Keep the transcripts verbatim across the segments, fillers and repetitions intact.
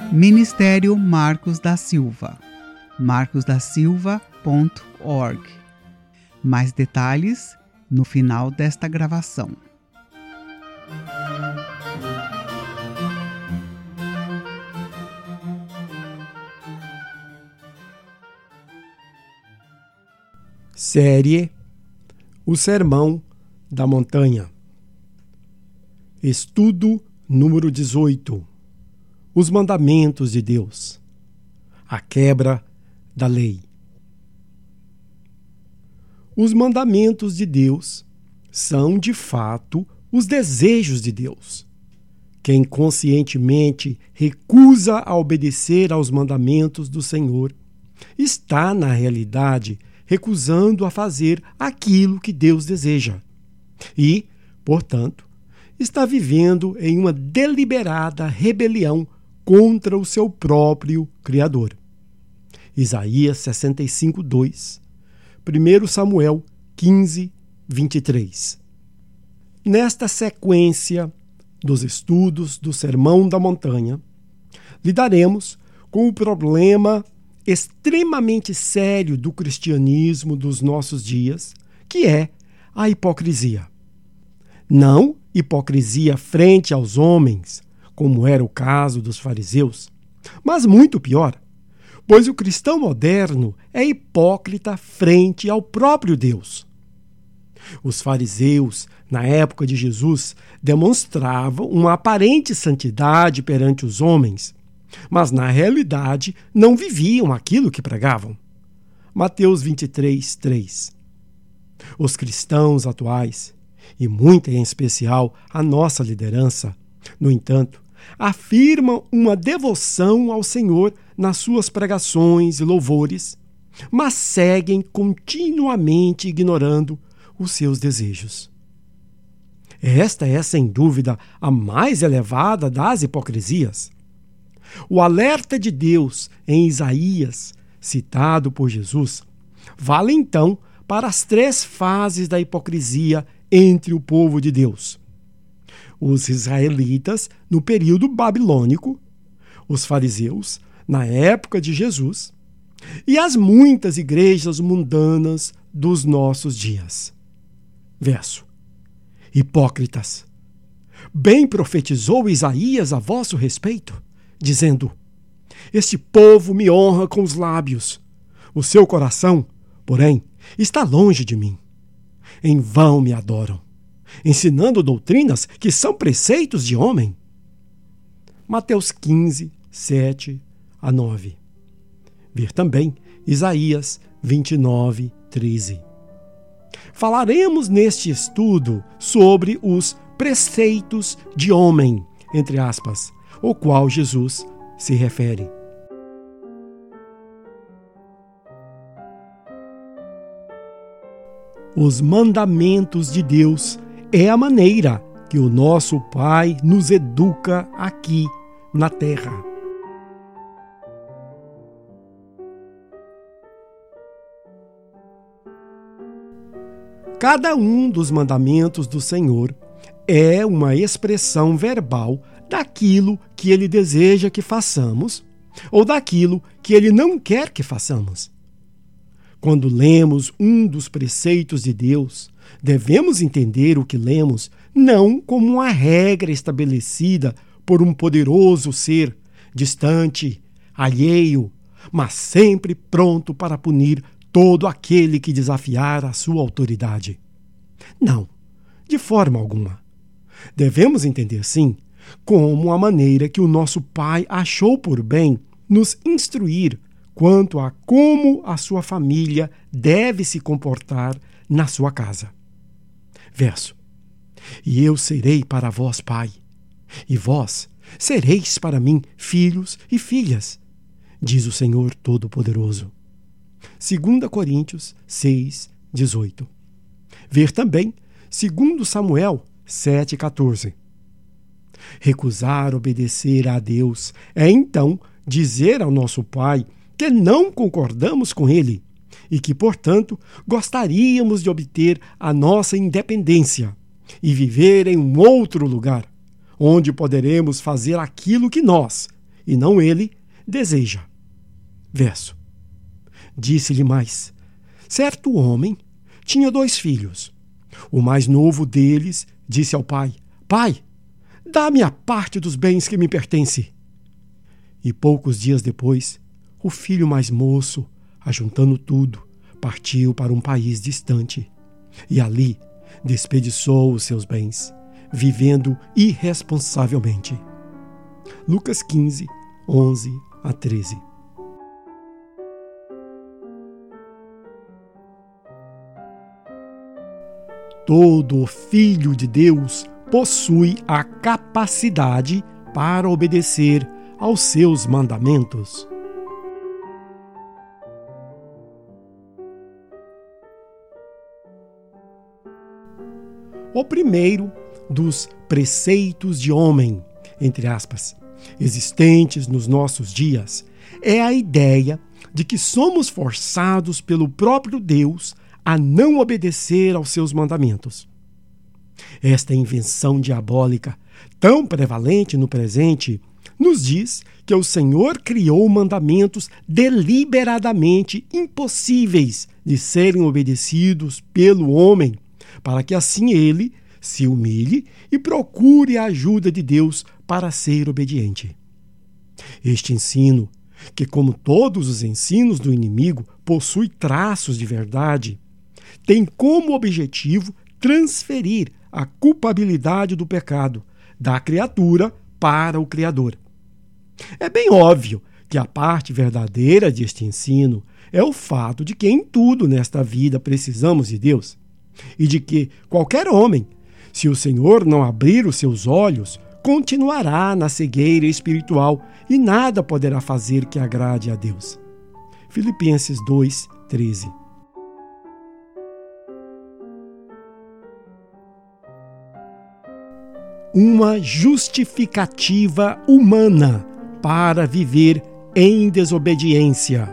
Ministério Marcos da Silva, marcos da silva ponto org. Mais detalhes no final desta gravação. Série O Sermão da Montanha. Estudo número dezoito. Os mandamentos de Deus. A quebra da lei. Os mandamentos de Deus são, de fato, os desejos de Deus. Quem conscientemente recusa a obedecer aos mandamentos do Senhor está, na realidade, recusando a fazer aquilo que Deus deseja e, portanto, está vivendo em uma deliberada rebelião contra o seu próprio Criador. Isaías sessenta e cinco, dois, primeiro Samuel quinze, vinte e três. Nesta sequência dos estudos do Sermão da Montanha, lidaremos com o problema extremamente sério do cristianismo dos nossos dias, que é a hipocrisia. Não hipocrisia frente aos homens, como era o caso dos fariseus, mas muito pior, pois o cristão moderno é hipócrita frente ao próprio Deus. Os fariseus, na época de Jesus, demonstravam uma aparente santidade perante os homens, mas na realidade não viviam aquilo que pregavam. Mateus vinte e três, três. Os cristãos atuais, e muito em especial a nossa liderança, no entanto, afirmam uma devoção ao Senhor nas suas pregações e louvores, mas seguem continuamente ignorando os seus desejos. Esta é, sem dúvida, a mais elevada das hipocrisias. O alerta de Deus em Isaías, citado por Jesus, vale então para as três fases da hipocrisia entre o povo de Deus: os israelitas no período babilônico, os fariseus na época de Jesus e as muitas igrejas mundanas dos nossos dias. Verso: Hipócritas, bem profetizou Isaías a vosso respeito, dizendo: Este povo me honra com os lábios, o seu coração, porém, está longe de mim. Em vão me adoram, ensinando doutrinas que são preceitos de homem. Mateus quinze, sete a nove. Ver também Isaías vinte e nove, treze. Falaremos neste estudo sobre os preceitos de homem, entre aspas, o qual Jesus se refere. Os mandamentos de Deus é a maneira que o nosso Pai nos educa aqui na terra. Cada um dos mandamentos do Senhor é uma expressão verbal daquilo que Ele deseja que façamos ou daquilo que Ele não quer que façamos. Quando lemos um dos preceitos de Deus, devemos entender o que lemos não como uma regra estabelecida por um poderoso ser, distante, alheio, mas sempre pronto para punir todo aquele que desafiar a sua autoridade. Não, de forma alguma. Devemos entender, sim, como a maneira que o nosso Pai achou por bem nos instruir quanto a como a sua família deve se comportar na sua casa. Verso: E eu serei para vós pai, e vós sereis para mim filhos e filhas, diz o Senhor Todo-Poderoso. dois Coríntios seis, dezoito. Ver também dois Samuel sete, quatorze. Recusar obedecer a Deus é então dizer ao nosso Pai que não concordamos com Ele e que, portanto, gostaríamos de obter a nossa independência e viver em um outro lugar, onde poderemos fazer aquilo que nós e não ele, deseja. Verso. Disse-lhe mais: certo homem tinha dois filhos. O mais novo deles disse ao pai: Pai, dá-me a parte dos bens que me pertence. E poucos dias depois, o filho mais moço, ajuntando tudo, partiu para um país distante. E ali desperdiçou os seus bens, vivendo irresponsavelmente. Lucas quinze, onze a treze. Todo filho de Deus possui a capacidade para obedecer aos seus mandamentos. O primeiro dos preceitos de homem, entre aspas, existentes nos nossos dias, é a ideia de que somos forçados pelo próprio Deus a não obedecer aos seus mandamentos. Esta invenção diabólica, tão prevalente no presente, nos diz que o Senhor criou mandamentos deliberadamente impossíveis de serem obedecidos pelo homem, para que assim ele se humilhe e procure a ajuda de Deus para ser obediente. Este ensino, que como todos os ensinos do inimigo possui traços de verdade, tem como objetivo transferir a culpabilidade do pecado da criatura para o Criador. É bem óbvio que a parte verdadeira deste ensino é o fato de que em tudo nesta vida precisamos de Deus e de que qualquer homem, se o Senhor não abrir os seus olhos, continuará na cegueira espiritual e nada poderá fazer que agrade a Deus. Filipenses dois, treze. Uma justificativa humana para viver em desobediência.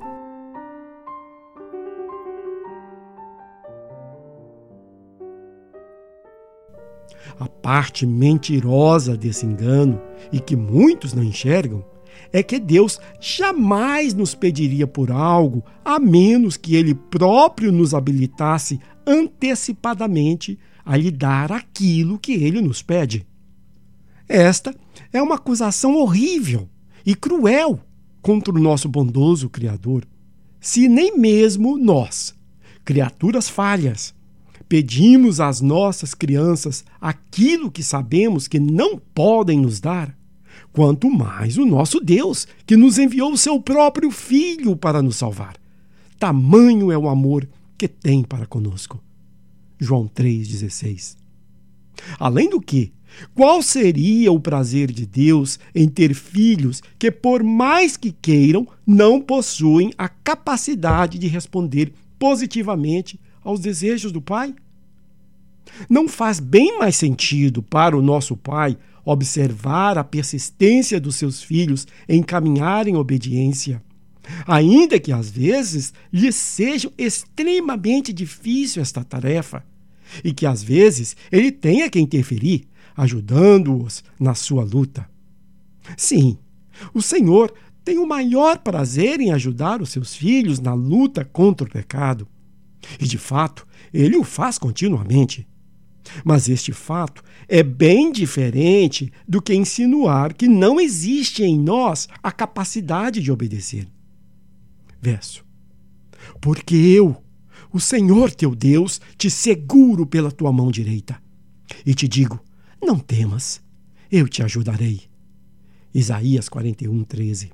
A parte mentirosa desse engano, e que muitos não enxergam, é que Deus jamais nos pediria por algo a menos que Ele próprio nos habilitasse antecipadamente a lhe dar aquilo que Ele nos pede. Esta é uma acusação horrível e cruel contra o nosso bondoso Criador, se nem mesmo nós, criaturas falhas, pedimos às nossas crianças aquilo que sabemos que não podem nos dar, quanto mais o nosso Deus, que nos enviou o seu próprio Filho para nos salvar. Tamanho é o amor que tem para conosco. João três, dezesseis. Além do que, qual seria o prazer de Deus em ter filhos que, por mais que queiram, não possuem a capacidade de responder positivamente aos desejos do Pai? Não faz bem mais sentido para o nosso Pai observar a persistência dos seus filhos em caminhar em obediência, ainda que às vezes lhes seja extremamente difícil esta tarefa, e que às vezes ele tenha que interferir, ajudando-os na sua luta. Sim, o Senhor tem o maior prazer em ajudar os seus filhos na luta contra o pecado. E, de fato, ele o faz continuamente. Mas este fato é bem diferente do que insinuar que não existe em nós a capacidade de obedecer. Verso. Porque eu, o Senhor teu Deus, te seguro pela tua mão direita e te digo, não temas, eu te ajudarei. Isaías quarenta e um, treze.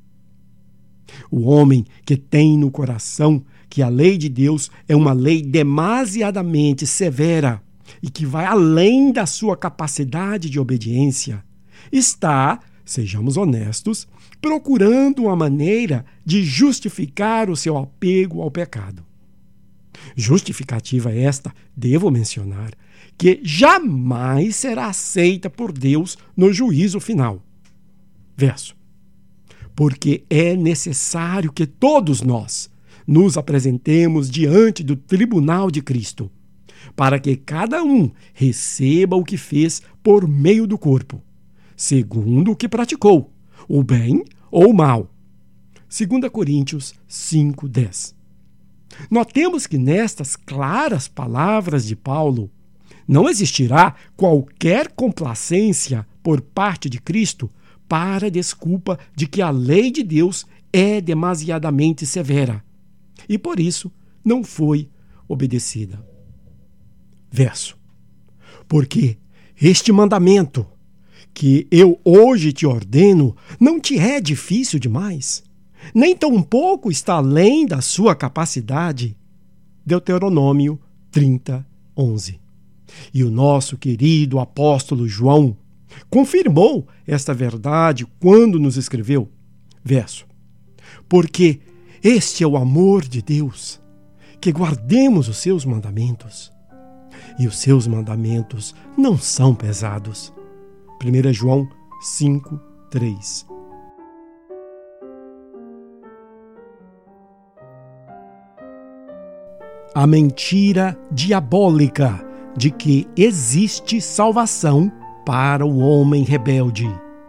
O homem que tem no coração que a lei de Deus é uma lei demasiadamente severa e que vai além da sua capacidade de obediência, está, sejamos honestos, procurando uma maneira de justificar o seu apego ao pecado. Justificativa esta, devo mencionar, que jamais será aceita por Deus no juízo final. Verso. Porque é necessário que todos nós nos apresentemos diante do tribunal de Cristo, para que cada um receba o que fez por meio do corpo, segundo o que praticou, o bem ou o mal. dois Coríntios cinco, dez. Notemos que nestas claras palavras de Paulo, não existirá qualquer complacência por parte de Cristo para a desculpa de que a lei de Deus é demasiadamente severa e, por isso, não foi obedecida. Verso. Porque este mandamento que eu hoje te ordeno não te é difícil demais, nem tampouco está além da sua capacidade. Deuteronômio trinta, onze. E o nosso querido apóstolo João confirmou esta verdade quando nos escreveu. Verso. Porque este é o amor de Deus, que guardemos os seus mandamentos. E os seus mandamentos não são pesados. primeira João cinco, três. A mentira diabólica de que existe salvação para o homem rebelde.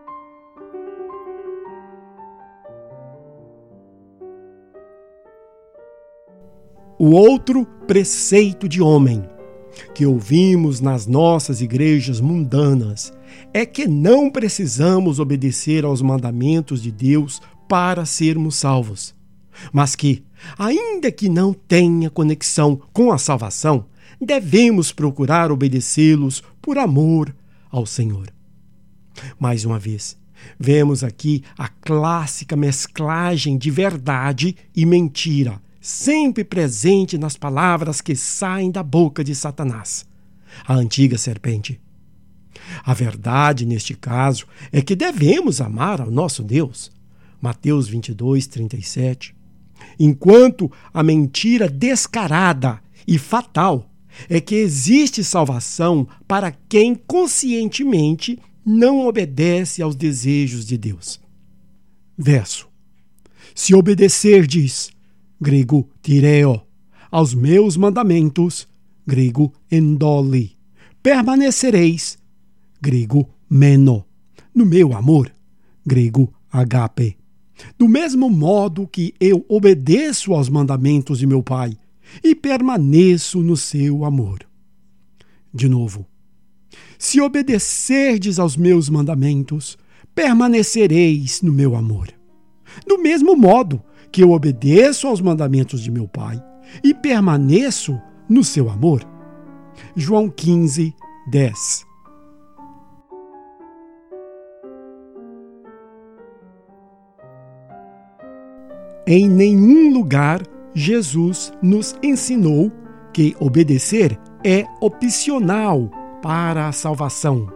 O outro preceito de homem que ouvimos nas nossas igrejas mundanas é que não precisamos obedecer aos mandamentos de Deus para sermos salvos, mas que, ainda que não tenha conexão com a salvação, devemos procurar obedecê-los por amor ao Senhor. Mais uma vez, vemos aqui a clássica mesclagem de verdade e mentira, sempre presente nas palavras que saem da boca de Satanás, a antiga serpente. A verdade, neste caso, é que devemos amar ao nosso Deus, Mateus vinte e dois, trinta e sete, enquanto a mentira descarada e fatal é que existe salvação para quem conscientemente não obedece aos desejos de Deus. Verso. Se obedecerdes, grego tireo, aos meus mandamentos, grego endole, permanecereis, grego meno, no meu amor, grego agape. Do mesmo modo que eu obedeço aos mandamentos de meu Pai e permaneço no seu amor. De novo, se obedecerdes aos meus mandamentos, permanecereis no meu amor. Do mesmo modo que eu obedeço aos mandamentos de meu Pai e permaneço no seu amor. João quinze, dez. Em nenhum lugar Jesus nos ensinou que obedecer é opcional para a salvação.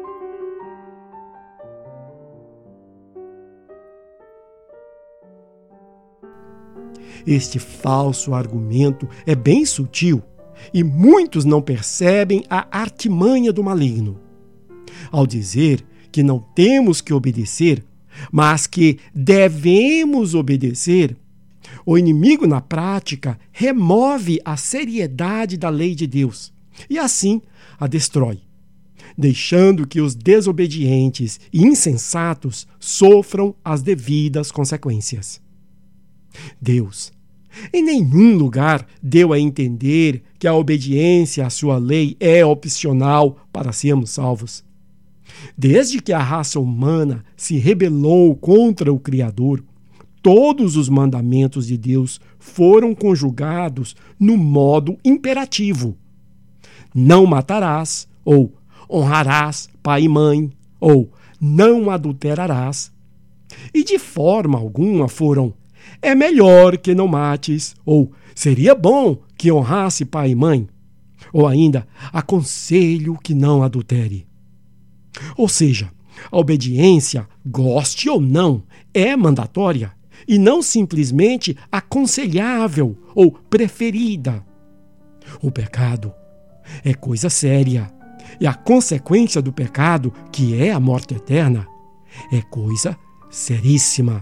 Este falso argumento é bem sutil e muitos não percebem a artimanha do maligno. Ao dizer que não temos que obedecer, mas que devemos obedecer, o inimigo, na prática, remove a seriedade da lei de Deus e, assim, a destrói, deixando que os desobedientes e insensatos sofram as devidas consequências. Deus, em nenhum lugar, deu a entender que a obediência à sua lei é opcional para sermos salvos. Desde que a raça humana se rebelou contra o Criador, todos os mandamentos de Deus foram conjugados no modo imperativo. Não matarás, ou honrarás pai e mãe, ou não adulterarás. E de forma alguma foram: é melhor que não mates, ou seria bom que honrasse pai e mãe, ou ainda, aconselho que não adultere. Ou seja, a obediência, goste ou não, é mandatória e não simplesmente aconselhável ou preferida. O pecado é coisa séria e a consequência do pecado, que é a morte eterna, é coisa seríssima.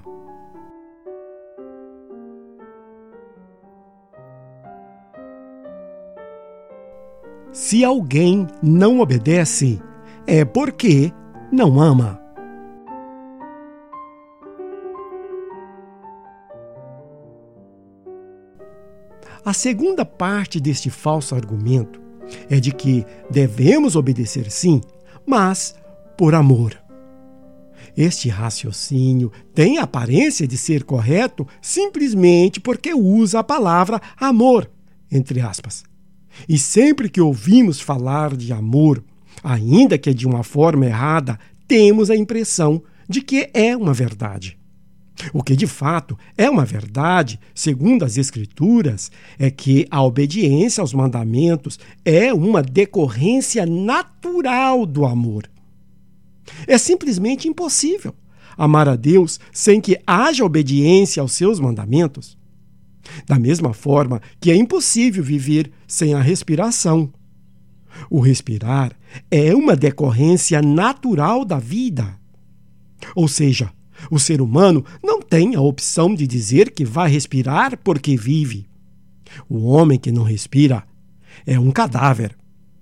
Se alguém não obedece, é porque não ama. A segunda parte deste falso argumento é de que devemos obedecer sim, mas por amor. Este raciocínio tem a aparência de ser correto simplesmente porque usa a palavra amor, entre aspas. E sempre que ouvimos falar de amor, ainda que de uma forma errada, temos a impressão de que é uma verdade. O que de fato é uma verdade, segundo as Escrituras, é que a obediência aos mandamentos é uma decorrência natural do amor. É simplesmente impossível amar a Deus sem que haja obediência aos seus mandamentos. Da mesma forma que é impossível viver sem a respiração. O respirar é uma decorrência natural da vida. Ou seja, o ser humano não tem a opção de dizer que vai respirar porque vive. O homem que não respira é um cadáver.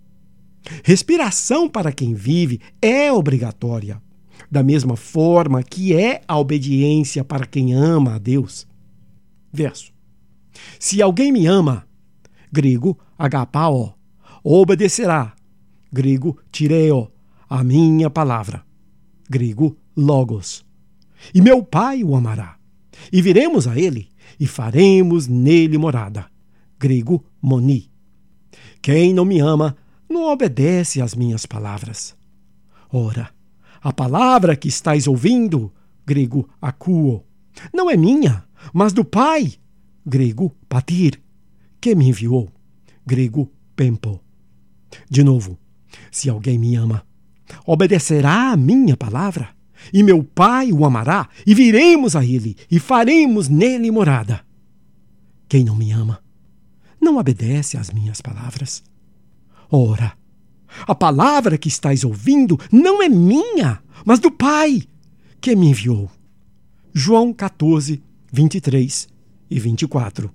Respiração para quem vive é obrigatória, da mesma forma que é a obediência para quem ama a Deus. Verso. Se alguém me ama, grego agapao, obedecerá, grego tireo, a minha palavra, grego logos. E meu Pai o amará, e viremos a ele, e faremos nele morada, grego moni. Quem não me ama, não obedece às minhas palavras. Ora, a palavra que estáis ouvindo, grego akuo, não é minha, mas do Pai, grego patir, que me enviou, grego pempo. De novo, se alguém me ama, obedecerá à minha palavra, e meu Pai o amará, e viremos a ele, e faremos nele morada. Quem não me ama, não obedece às minhas palavras. Ora, a palavra que estáis ouvindo não é minha, mas do Pai, que me enviou. João catorze, vinte e três e vinte e quatro.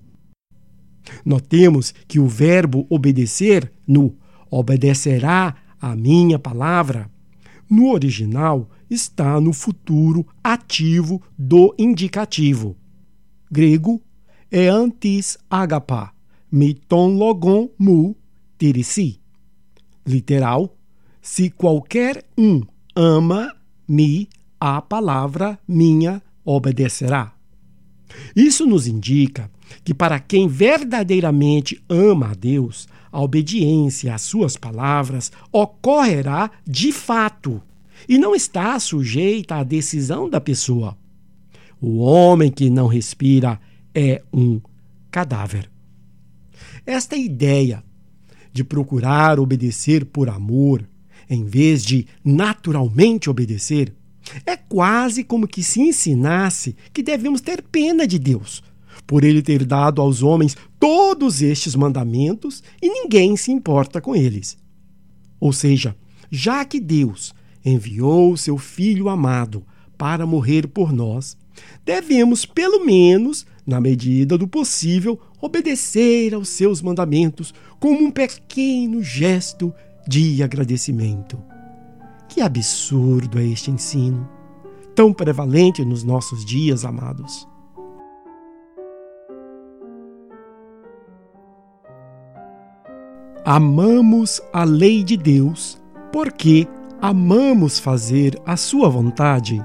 Notemos que o verbo obedecer, no obedecerá a minha palavra, no original está no futuro ativo do indicativo. Grego é antis agapá, miton logon mu tirisi. Literal, se qualquer um ama-me, a palavra minha obedecerá. Isso nos indica que para quem verdadeiramente ama a Deus, a obediência às suas palavras ocorrerá de fato e não está sujeita à decisão da pessoa. O homem que não respira é um cadáver. Esta ideia de procurar obedecer por amor, em vez de naturalmente obedecer, é quase como que se ensinasse que devemos ter pena de Deus, por ele ter dado aos homens todos estes mandamentos e ninguém se importa com eles. Ou seja, já que Deus enviou seu Filho amado para morrer por nós, devemos, pelo menos, na medida do possível, obedecer aos seus mandamentos como um pequeno gesto de agradecimento. Que absurdo é este ensino, tão prevalente nos nossos dias, amados. Amamos a lei de Deus porque amamos fazer a sua vontade.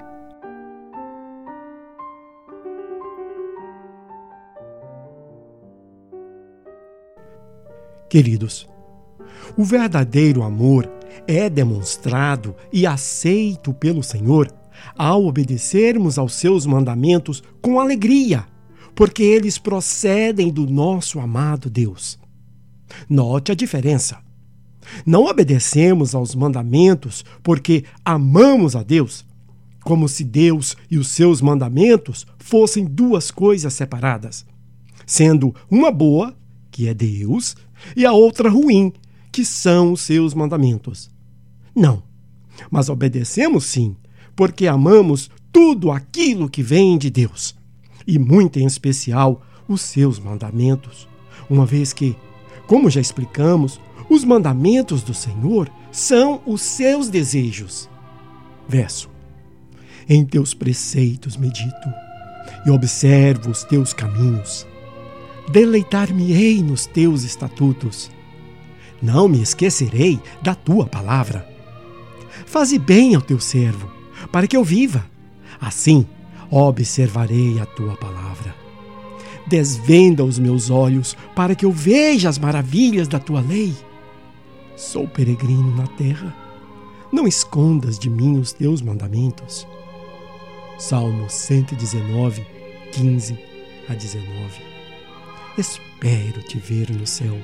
Queridos, o verdadeiro amor é demonstrado e aceito pelo Senhor ao obedecermos aos seus mandamentos com alegria, porque eles procedem do nosso amado Deus. Note a diferença. Não obedecemos aos mandamentos porque amamos a Deus, como se Deus e os seus mandamentos fossem duas coisas separadas, sendo uma boa, que é Deus, e a outra ruim, que são os seus mandamentos. Não, mas obedecemos sim, porque amamos tudo aquilo que vem de Deus, e muito em especial os seus mandamentos, uma vez que, como já explicamos, os mandamentos do Senhor são os seus desejos. Verso. Em teus preceitos medito, e observo os teus caminhos. Deleitar-me-ei nos teus estatutos. Não me esquecerei da tua palavra. Faze bem ao teu servo, para que eu viva. Assim, observarei a tua palavra. Desvenda os meus olhos, para que eu veja as maravilhas da tua lei. Sou peregrino na terra. Não escondas de mim os teus mandamentos. Salmo cento e dezenove, quinze a dezenove. Espero te ver no céu.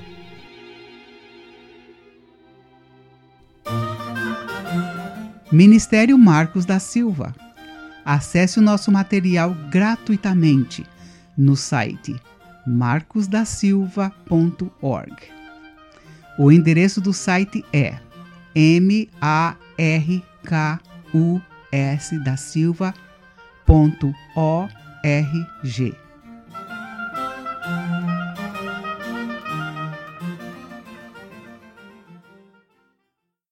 Ministério Marcos da Silva. Acesse o nosso material gratuitamente no site marcos da silva ponto org. O endereço do site é m a r k u s da silva ponto org.